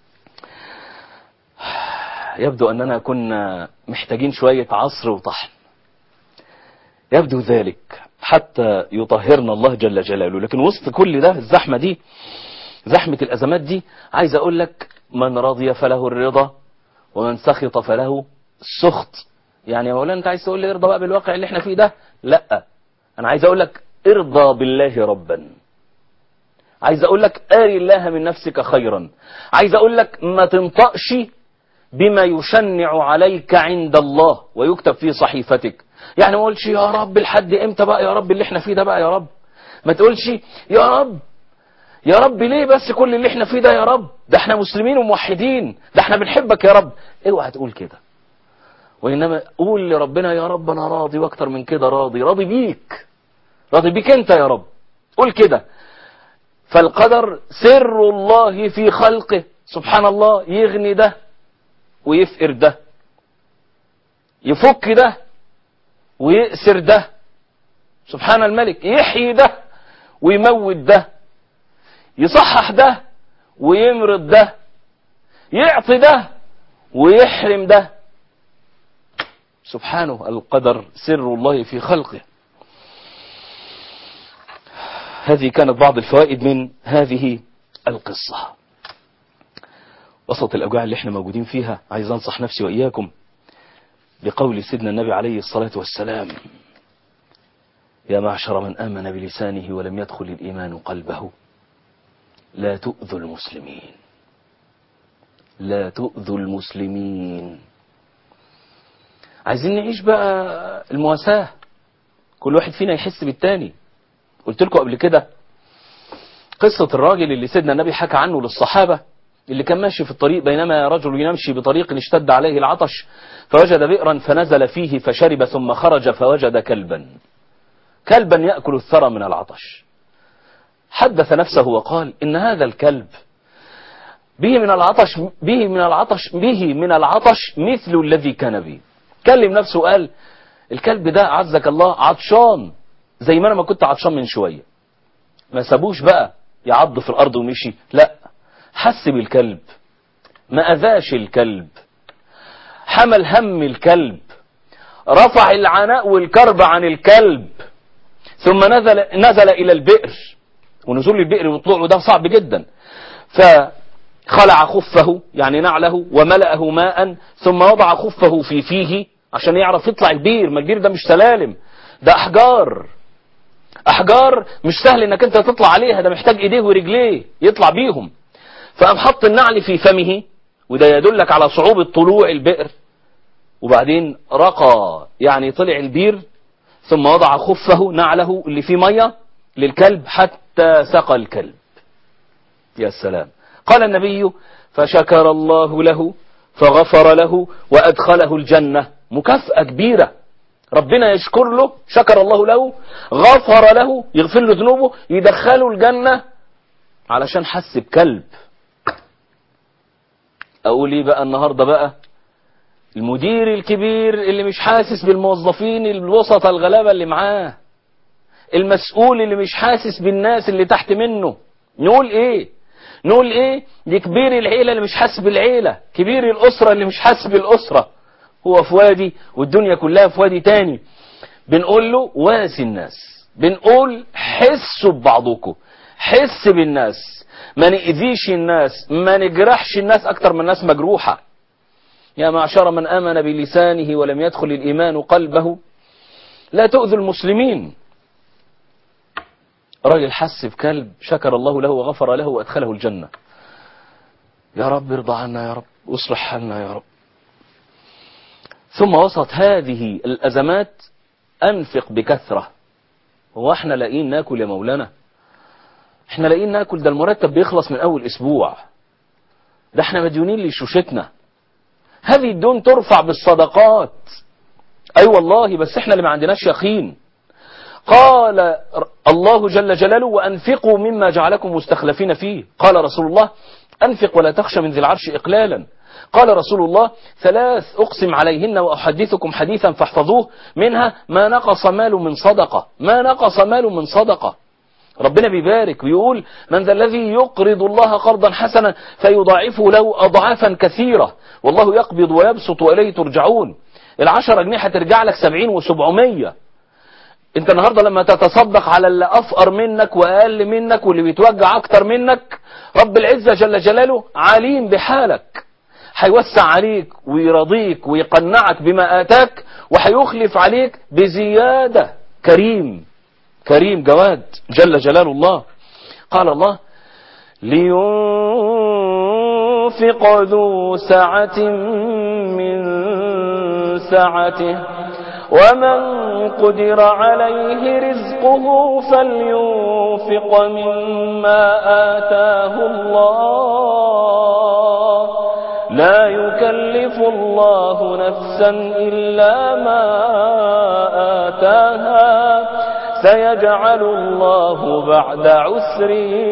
يبدو اننا كنا محتاجين شوية عصر وطحن، يبدو ذلك، حتى يطهرنا الله جل جلاله. لكن وسط كل ده، الزحمة دي، زحمة الأزمات دي، عايز أقول لك: من رضي فله الرضا ومن سخط فله السخط. يعني يا مولانا أنت عايز تقول لي ارضى بقى بالواقع اللي احنا فيه ده؟ لا، أنا عايز أقول لك ارضى بالله ربا. عايز أقول لك آري الله من نفسك خيرا. عايز أقول لك ما تنطقش بما يشنع عليك عند الله ويكتب في صحيفتك. يعني ما تقولش يا رب لحد امتى بقى يا رب اللي احنا فيه ده بقى يا رب. ما تقولش يا رب يا رب ليه بس كل اللي احنا فيه ده يا رب، ده احنا مسلمين وموحدين، ده احنا بنحبك يا رب. اوعى تقول كده، وانما قول لربنا: يا رب انا راضي، واكتر من كده راضي بيك، راضي بيك انت يا رب. قول كده. فالقدر سر الله في خلقه، سبحان الله، يغني ده ويفقر ده، يفك ده ويأسر ده، سبحان الملك، يحيي ده ويموت ده، يصحح ده ويمرض ده، يعطي ده ويحرم ده. سبحانه. القدر سر الله في خلقه. هذه كانت بعض الفوائد من هذه القصة. وسط الأوجاع اللي احنا موجودين فيها، عايز أنصح نفسي وإياكم بقول سيدنا النبي عليه الصلاة والسلام: يا معشر من آمن بلسانه ولم يدخل الإيمان قلبه، لا تؤذوا المسلمين، لا تؤذوا المسلمين. عايزين نعيش بقى المواساة، كل واحد فينا يحس بالتاني. قلت لكم قبل كده قصة الراجل اللي سيدنا النبي حكى عنه للصحابة، اللي كان ماشي في الطريق، بينما رجل يمشي بطريق اشتد عليه العطش، فوجد بئرا فنزل فيه فشرب، ثم خرج فوجد كلبا يأكل الثرى من العطش. حدث نفسه وقال: إن هذا الكلب به من العطش مثل الذي كان بي. كلم نفسه قال: الكلب ده عزك الله عطشان زي ما انا ما كنت عطشان من شوية. ما سابوش بقى يعض في الارض ومشي، لا، حس بالكلب، ما اذاش الكلب، حمل هم الكلب، رفع العناء والكرب عن الكلب، ثم نزل الى البئر. ونزول البئر وطلوعه ده صعب جدا. فخلع خفه، يعني نعله، وملأه ماء، ثم وضع خفه في فيه عشان يعرف يطلع البير. ما البير ده مش سلالم، ده احجار مش سهل انك انت تطلع عليها، ده محتاج ايديه ورجليه يطلع بيهم. فقام حط النعل في فمه، وده يدلك على صعوبة طلوع البئر. وبعدين رقى، يعني طلع البير، ثم وضع خفه، نعله اللي فيه مية، للكلب حتى سقى الكلب. يا سلام. قال النبي: فشكر الله له فغفر له وأدخله الجنة. مكافأة كبيرة، ربنا يشكر له، شكر الله له، غفر له، يغفر له ذنوبه، يدخله الجنة علشان حس بكلب. أقول إيه بقى النهاردة بقى؟ المدير الكبير اللي مش حاسس بالموظفين الوسط الغلابة اللي معاه، المسؤول اللي مش حاسس بالناس اللي تحت منه، نقول ايه؟ نقول ايه؟ دي كبير العيلة اللي مش حاسس بالعيلة، كبير الأسرة اللي مش حاسس بالأسرة، هو في وادي والدنيا كلها في وادي تاني. بنقول له واسي الناس، بنقول حسوا ببعضكم، حس بالناس، ما نأذيش الناس، ما نجرحش الناس أكتر من الناس مجروحة. يا معشر من آمن بلسانه ولم يدخل الإيمان قلبه لا تؤذوا المسلمين. راجل حس بكلب شكر الله له وغفر له وأدخله الجنة. يا رب ارضى عنا يا رب، واصلح حالنا يا رب. ثم وسط هذه الأزمات أنفق بكثرة. هو احنا لاقيين ناكل يا مولانا؟ احنا لاقيين ناكل؟ ده المرتب بيخلص من أول أسبوع، ده احنا مديونين لشوشتنا. هذه الدون ترفع بالصدقات. أي والله، بس احنا اللي ما عندناش يقين. قال الله جل جلاله وأنفقوا مما جعلكم مستخلفين فيه. قال رسول الله أنفق ولا تخشى من ذي العرش إقلالا. قال رسول الله 3 أقسم عليهن وأحدثكم حديثا فاحفظوه، منها ما نقص مال من صدقة، ما نقص مال من صدقة. ربنا بيبارك ويقول من ذا الذي يقرض الله قرضا حسنا فيضاعفه له أضعافا كثيرة والله يقبض ويبسط وإليه ترجعون. 10 جنيه هترجع لك 70 و700. انت النهاردة لما تتصدق على اللي أفقر منك وأقل منك واللي بيتوجع أكتر منك، رب العزة جل جلاله عليم بحالك، هيوسع عليك ويرضيك ويقنعك بما آتاك، وهيخلف عليك بزيادة. كريم كريم جواد جل جلال الله. قال الله لينفق ذو سعة من سعته ومن قدر عليه رزقه فلينفق مما آتاه الله لا يكلف الله نفسا إلا ما آتاها سيجعل الله بعد عسر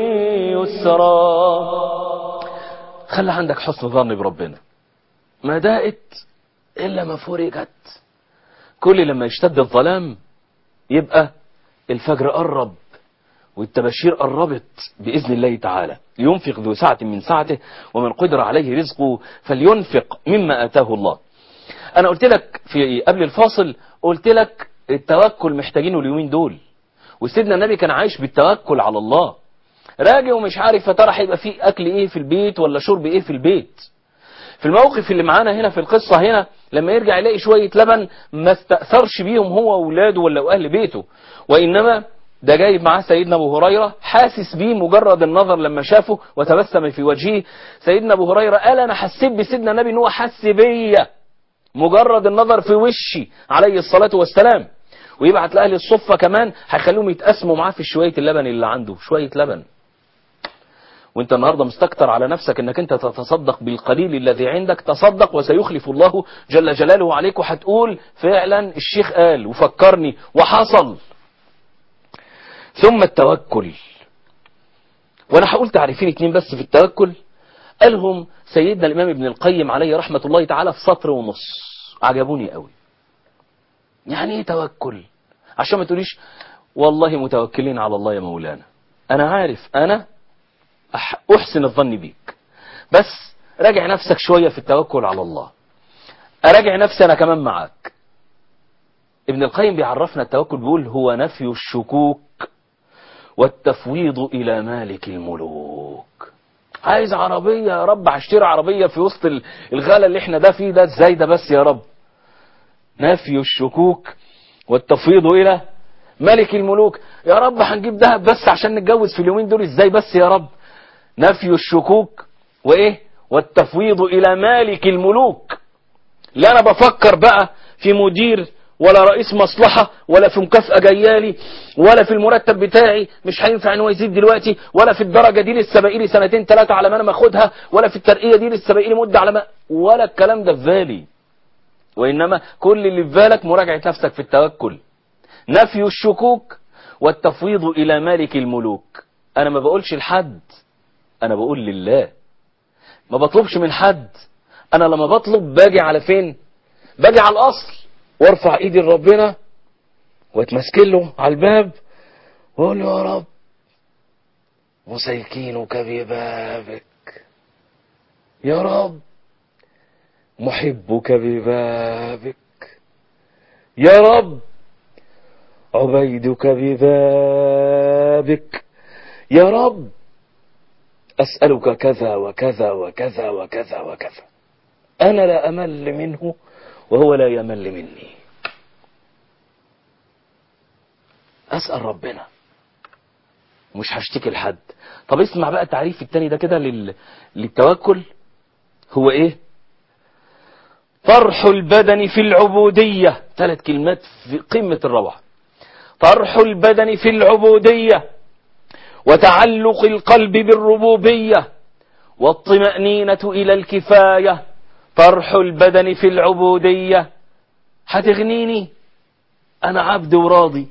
يسرا. خلي عندك حسن ظن بربنا، ما دائت إلا ما فرجت. كل لما يشتد الظلام يبقى الفجر قرب والتبشير قربت بإذن الله تعالى. ينفق ذو سعة من سعته ومن قدر عليه رزقه فلينفق مما آتاه الله. أنا قلت لك في قبل الفاصل، قلت لك التوكل محتاجينه اليومين دول، وسيدنا النبي كان عايش بالتوكل على الله. راجع ومش عارف فترى هيبقى فيه أكل إيه في البيت ولا شرب إيه في البيت. في الموقف اللي معانا هنا في القصة هنا، لما يرجع يلاقي شوية لبن ما استأثرش بيهم هو وأولاده ولا أهل بيته، وإنما ده جايب معاه سيدنا أبو هريرة حاسس بيه مجرد النظر لما شافه وتبسم في وجهه. سيدنا أبو هريرة قال أنا حسيت بسيدنا النبي إن هو حس بيا مجرد النظر في وشي عليه الصلاة والسلام. ويبعت لأهل الصفة كمان هيخليهم يتقسموا معاه في شوية اللبن اللي عنده، شوية لبن. وانت النهاردة مستكتر على نفسك انك انت تتصدق بالقليل الذي عندك. تصدق وسيخلف الله جل جلاله عليك، وهتقول فعلا الشيخ قال وفكرني وحصل. ثم التوكل. وانا هقول تعريفين 2 بس في التوكل، قالهم سيدنا الامام ابن القيم عليه رحمة الله تعالى في 1.5 سطر عجبوني قوي. يعني ايه توكل؟ عشان ما تقوليش والله متوكلين على الله يا مولانا. انا عارف انا احسن الظن بيك، بس راجع نفسك شوية في التوكل على الله. اراجع نفسي انا كمان معاك. ابن القيم بيعرفنا التوكل، بيقول هو نفي الشكوك والتفويض الى مالك الملوك. عايز عربية يا رب، هشتري عربية في وسط الغلا اللي احنا ده فيه ده، ازاي ده بس يا رب؟ نفي الشكوك والتفويض الى ملك الملوك. يا رب هنجيب دهب بس عشان نتجوز في اليومين دول، ازاي بس يا رب؟ نفي الشكوك وايه؟ والتفويض الى مالك الملوك. لا انا بفكر بقى في مدير ولا رئيس مصلحة ولا في مكافأة جايالي ولا في المرتب بتاعي مش هينفع ان هو يزيد دلوقتي، ولا في الدرجة دي لسه باقي لي 2 3 على ما انا ماخدها، ولا في الترقية دي لسه باقي لي مدة على ما، ولا الكلام ده في بالي. وانما كل اللي في بالك مراجعة نفسك في التوكل. نفي الشكوك والتفويض الى مالك الملوك. انا ما بقولش لحد، انا بقول لله. ما بطلبش من حد. انا لما بطلب باجي على فين؟ باجي على الاصل، وارفع ايدي لربنا واتمسكن له على الباب واقول له يا رب مسيكينك ببابك يا رب، محبك ببابك يا رب، عبيدك ببابك يا رب، أسألك كذا وكذا وكذا وكذا وكذا. أنا لا أمل منه وهو لا يمل مني. أسأل ربنا، مش هشتكي لحد. طب اسمع بقى التعريف التاني ده كده للتوكل. هو ايه؟ طرح البدن في العبودية. 3 كلمات في قمة الروعة. طرح البدن في العبودية، وتعلق القلب بالربوبية، والطمأنينة إلى الكفاية. طرح البدن في العبودية، هتغنيني أنا عبد وراضي،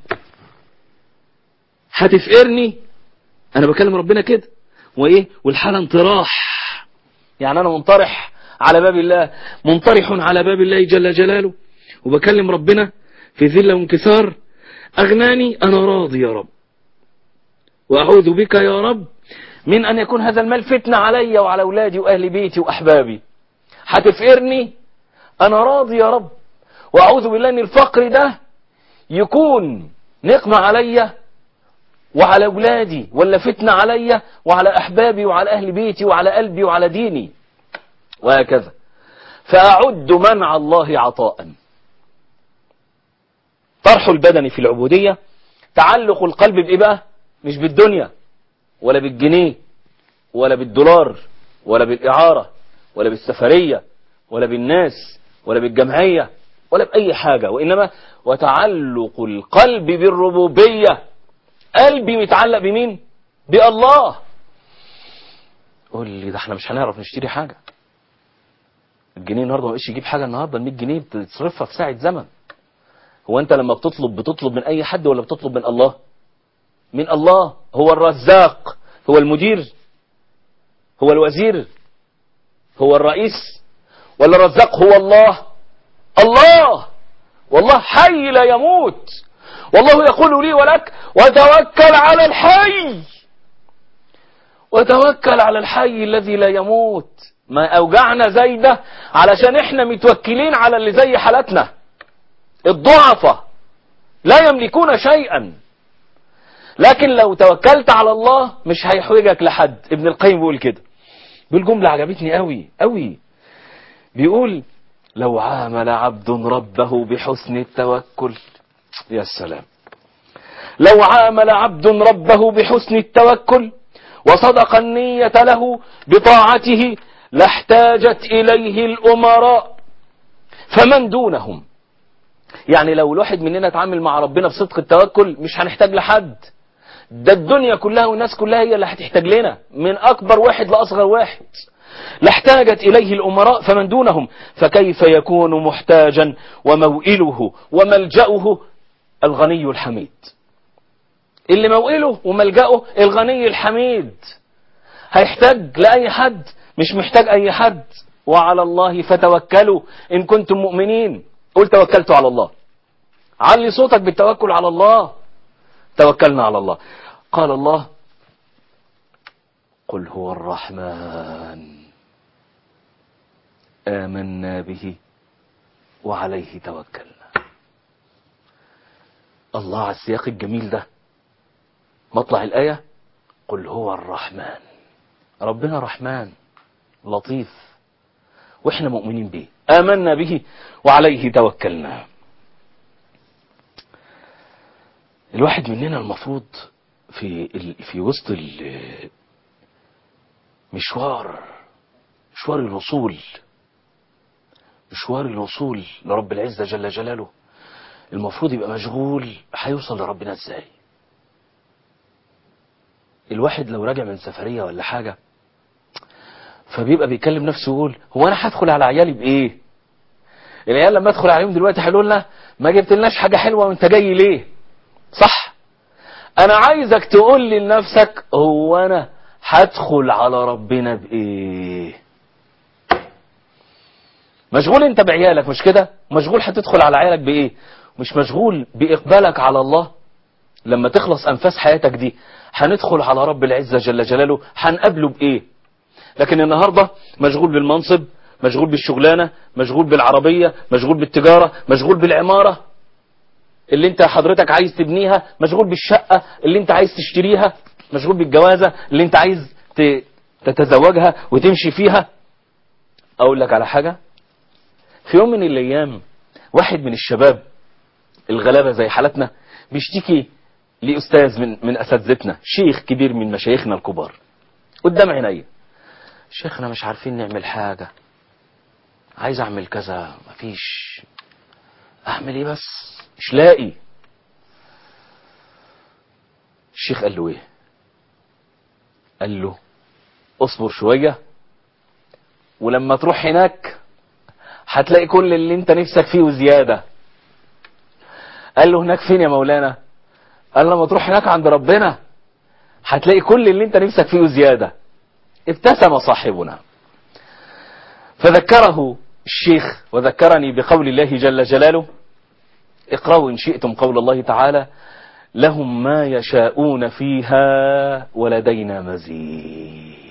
هتفقرني أنا بكلم ربنا كده وإيه، والحالة انطراح، يعني أنا منطرح على باب الله، منطرح على باب الله جل جلاله، وبكلم ربنا في ذلة وانكسار. أغناني أنا راضي يا رب، وأعوذ بك يا رب من أن يكون هذا المال فتنة علي وعلى أولادي وأهل بيتي وأحبابي. هتفقرني أنا راضي يا رب، وأعوذ بالله أن الفقر ده يكون نقمة علي وعلى أولادي، ولا فتنة علي وعلى أحبابي وعلى أهل بيتي وعلى قلبي وعلى ديني، وهكذا. فأعد منع الله عطاء. طرح البدن في العبودية، تعلق القلب بإيه بقى؟ مش بالدنيا ولا بالجنيه ولا بالدولار ولا بالإعارة ولا بالسفرية ولا بالناس ولا بالجمعية ولا بأي حاجة، وإنما وتعلق القلب بالربوبية. قلبي متعلق بمين؟ بالله. قول لي ده احنا مش هنعرف نشتري حاجة. الجنيه النهارده ما بقاش يجيب حاجة. النهارده ال 100 جنيه بتصرفها في ساعة زمن. هو انت لما بتطلب من اي حد ولا بتطلب من الله؟ من الله. هو الرزاق، هو المدير، هو الوزير، هو الرئيس، ولا الرزاق هو الله؟ الله. والله حي لا يموت، والله يقول لي ولك وتوكل على الحي، وتوكل على الحي الذي لا يموت. ما أوجعنا زي ده علشان احنا متوكلين على اللي زي حالتنا الضعفة لا يملكون شيئا. لكن لو توكلت على الله مش هيحوجك لحد. ابن القيم بيقول كده، بالجملة عجبتني قوي قوي. بيقول لو عامل عبد ربه بحسن التوكل، يا سلام، لو عامل عبد ربه بحسن التوكل وصدق النية له بطاعته لاحتاجت إليه الأمراء فمن دونهم. يعني لو الواحد مننا اتعامل مع ربنا بصدق التوكل مش هنحتاج لحد. ده الدنيا كلها والناس كلها هي اللي هتحتاج لنا، من أكبر واحد لأصغر واحد. لاحتاجت إليه الأمراء فمن دونهم، فكيف يكون محتاجا وموئله وملجأه الغني الحميد. اللي موئله وملجأه الغني الحميد. هيحتاج لأي حد؟ مش محتاج أي حد. وعلى الله فتوكلوا إن كنتم مؤمنين. قل توكلت على الله. علي صوتك بالتوكل على الله. توكلنا على الله. قال الله قل هو الرحمن آمنا به وعليه توكلنا. الله على السياق الجميل ده. مطلع الآية قل هو الرحمن. ربنا رحمن لطيف واحنا مؤمنين به، آمنا به وعليه توكلنا. الواحد مننا المفروض في وسط مشوار الوصول لرب العزة جل جلاله، المفروض يبقى مشغول هيوصل لربنا ازاي. الواحد لو راجع من سفرية ولا حاجة فبيبقى بيكلم نفسه يقول هو انا هدخل على عيالي بايه؟ العيال لما ادخل عليهم دلوقتي هيقولوا لنا ما جبت لناش حاجة حلوة وانت جاي ليه؟ صح؟ انا عايزك تقول لي لنفسك هو انا هدخل على ربنا بايه؟ مشغول انت بعيالك مش كده؟ مشغول هتدخل على عيالك بايه؟ مش مشغول باقبالك على الله؟ لما تخلص أنفاس حياتك دي هندخل على رب العزة جل جلاله هنقابله بإيه؟ لكن النهاردة مشغول بالمنصب، مشغول بالشغلانة، مشغول بالعربية، مشغول بالتجارة، مشغول بالعمارة اللي انت حضرتك عايز تبنيها، مشغول بالشقة اللي انت عايز تشتريها، مشغول بالجوازة اللي انت عايز تتزوجها وتمشي فيها. اقول لك على حاجة، في يوم من الايام واحد من الشباب الغلابة زي حالتنا بيشتكي لأستاذ من أساتذتنا، شيخ كبير من مشايخنا الكبار، قدام عيني: شيخنا مش عارفين نعمل حاجة، عايز أعمل كذا مفيش، أعمل إيه بس مش لاقي. الشيخ قال له إيه؟ قال له: اصبر شوية ولما تروح هناك هتلاقي كل اللي انت نفسك فيه وزيادة. قال له: هناك فين يا مولانا؟ قال له: لما تروح هناك عند ربنا هتلاقي كل اللي انت نفسك فيه وزيادة. ابتسم صاحبنا، فذكره الشيخ وذكرني بقول الله جل جلاله: اقرأوا إن شئتم قول الله تعالى: لهم ما يشاءون فيها ولدينا مزيد.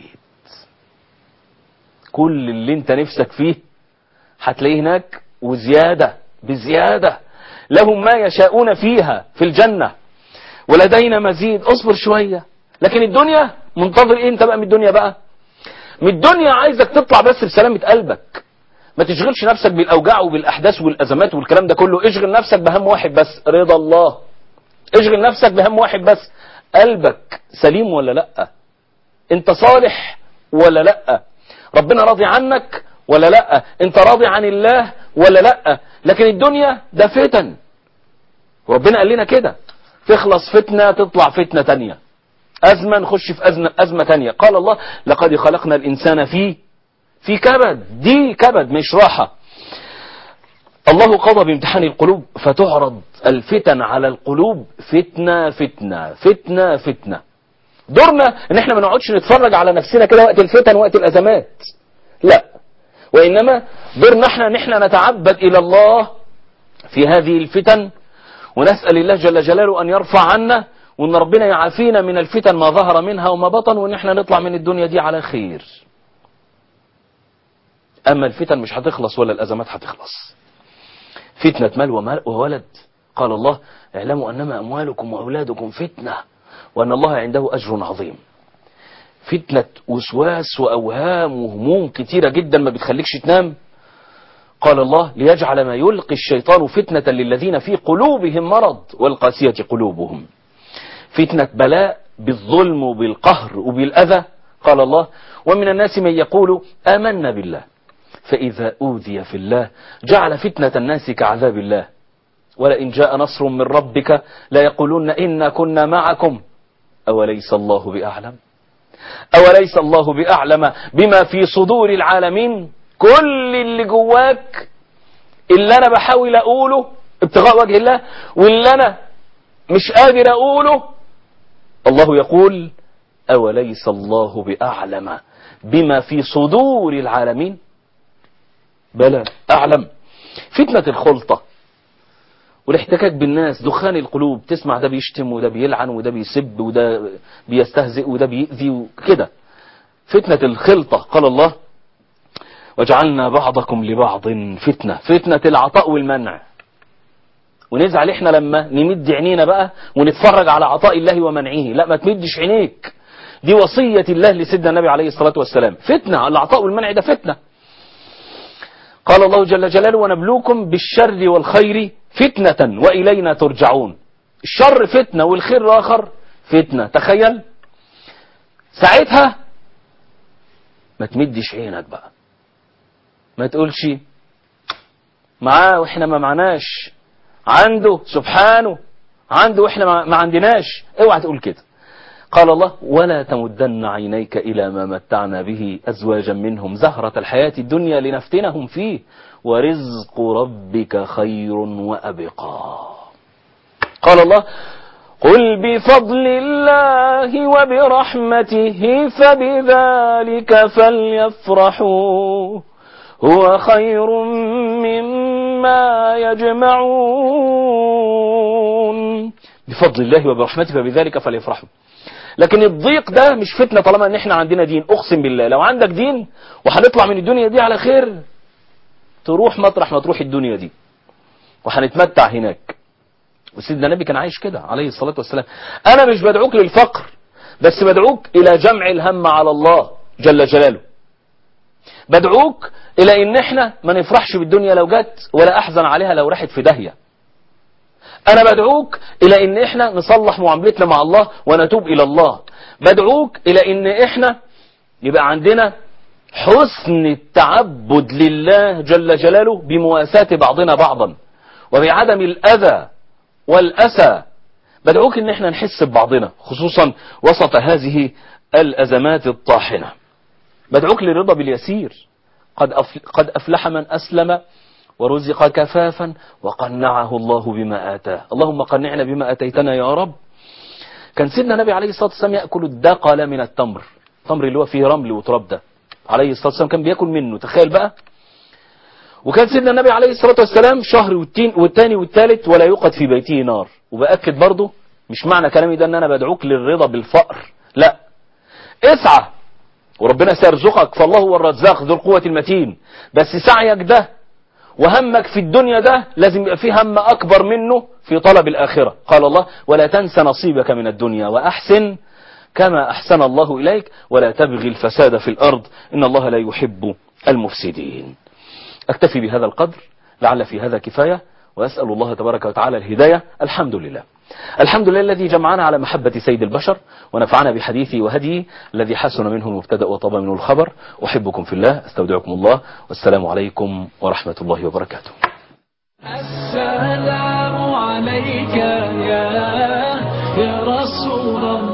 كل اللي انت نفسك فيه هتلاقيه هناك وزيادة بزيادة. لهم ما يشاءون فيها في الجنة ولدينا مزيد. اصبر شوية. لكن الدنيا منتظر ايه انت بقى من الدنيا بقى؟ من الدنيا عايزك تطلع بس بسلامة قلبك، ما تشغلش نفسك بالأوجاع وبالأحداث والأزمات والكلام ده كله. اشغل نفسك بهم واحد بس، رضا الله. اشغل نفسك بهم واحد بس، قلبك سليم ولا لأ؟ انت صالح ولا لأ؟ ربنا راضي عنك ولا لأ؟ انت راضي عن الله ولا لأ؟ لكن الدنيا ده فتن، وربنا قال لنا كده: تخلص فتنة تطلع فتنة تانية، أزمة نخش في أزمة تانية. قال الله: لقد خلقنا الإنسان في كبد. دي كبد مش راحة. الله قضى بامتحان القلوب فتعرض الفتن على القلوب فتنة فتنة فتنة فتنة. دورنا ان احنا ما نقعدش نتفرج على نفسنا كده وقت الفتن وقت الأزمات، لا، وإنما دورنا احنا ان احنا نتعبد إلى الله في هذه الفتن، ونسأل الله جل جلاله أن يرفع عنا، وأن ربنا يعافينا من الفتن ما ظهر منها وما بطن، وأن احنا نطلع من الدنيا دي على خير. أما الفتن مش هتخلص ولا الأزمات هتخلص. فتنة مال وولد. قال الله: اعلموا أنما أموالكم وأولادكم فتنة وأن الله عنده أجر عظيم. فتنة وسواس وأوهام وهموم كتيرة جدا ما بتخليكش تنام. قال الله: ليجعل ما يلقي الشيطان فتنة للذين في قلوبهم مرض والقاسية قلوبهم. فتنة بلاء بالظلم وبالقهر وبالأذى. قال الله: ومن الناس من يقول آمنا بالله فإذا أوذي في الله جعل فتنة الناس كعذاب الله ولئن جاء نصر من ربك لا يقولون إنا كنا معكم أوليس الله بأعلم أوليس الله بأعلم بما في صدور العالمين. كل اللي جواك اللي أنا بحاول أقوله ابتغاء وجه الله واللي أنا مش قادر أقوله، الله يقول: أوليس الله بأعلم بما في صدور العالمين. بلى أعلم. فتنة الخلطة والاحتكاك بالناس، دخان القلوب، تسمع ده بيشتم وده بيلعن وده بيسب وده بيستهزئ وده بيؤذي وكده. فتنة الخلطة. قال الله: وجعلنا بعضكم لبعض فتنة. فتنة العطاء والمنع، ونزعل احنا لما نمد عينينا بقى ونتفرج على عطاء الله ومنعه. لا، ما تمدش عينيك، دي وصية الله لسيدنا النبي عليه الصلاة والسلام. فتنة العطاء والمنع، ده فتنة. قال الله جل جلاله: ونبلوكم بالشر والخير فتنة وإلينا ترجعون. الشر فتنة والخير آخر فتنة. تخيل ساعتها ما تمدش عينك بقى، ما تقولش معاه واحنا ما معناش، عنده سبحانه عنده واحنا ما عندناش. اوعى تقول كده. قال الله: ولا تمدن عينيك إلى ما متعنا به أزواجا منهم زهرة الحياة الدنيا لنفتنهم فيه ورزق ربك خير وأبقى. قال الله: قل بفضل الله وبرحمته فبذلك فليفرحوا هو خير مما يجمعون. بفضل الله وبرحمته فبذلك فليفرحوا. لكن الضيق ده مش فتنة طالما ان احنا عندنا دين. اقسم بالله لو عندك دين وهنطلع من الدنيا دي على خير، تروح مطرح ما تروح الدنيا دي وهنتمتع هناك. وسيدنا النبي كان عايش كده عليه الصلاة والسلام. انا مش بدعوك للفقر، بس بدعوك الى جمع الهم على الله جل جلاله. بدعوك الى ان احنا ما نفرحش بالدنيا لو جت، ولا احزن عليها لو راحت في داهية. انا بدعوك الى ان احنا نصلح معاملتنا مع الله ونتوب الى الله. بدعوك الى ان احنا يبقى عندنا حسن التعبد لله جل جلاله بمواساة بعضنا بعضا وبعدم الاذى والاسى. بدعوك ان احنا نحس ببعضنا خصوصا وسط هذه الازمات الطاحنة. بدعوك للرضا باليسير. قد افلح من اسلم ورزق كفافا وقنعه الله بما آتاه. اللهم قنعنا بما آتيتنا يا رب. كان سيدنا النبي عليه الصلاة والسلام يأكل الدقل من التمر، التمر اللي هو فيه رمل وتراب ده، عليه الصلاة والسلام كان بيأكل منه. تخيل بقى. وكان سيدنا النبي عليه الصلاة والسلام شهر والتاني والتالت ولا يوقد في بيته نار. وبأكد برضه مش معنى كلامي ده ان انا بدعوك للرضا بالفقر، لا، اسعى وربنا سيرزقك، فالله هو الرزاق ذو القوة المتين. بس سعيك ده وهمك في الدنيا ده لازم يبقى فيه هم أكبر منه في طلب الآخرة. قال الله ولا تنس نصيبك من الدنيا وأحسن كما أحسن الله إليك ولا تبغي الفساد في الأرض إن الله لا يحب المفسدين. أكتفي بهذا القدر، لعل في هذا كفاية، وأسأل الله تبارك وتعالى الهداية. الحمد لله، الحمد لله الذي جمعنا على محبة سيد البشر ونفعنا بحديثه وهديه الذي حسن منه المبتدأ وطاب منه الخبر. أحبكم في الله، استودعكم الله، والسلام عليكم ورحمة الله وبركاته. السلام عليك يا رسول الله.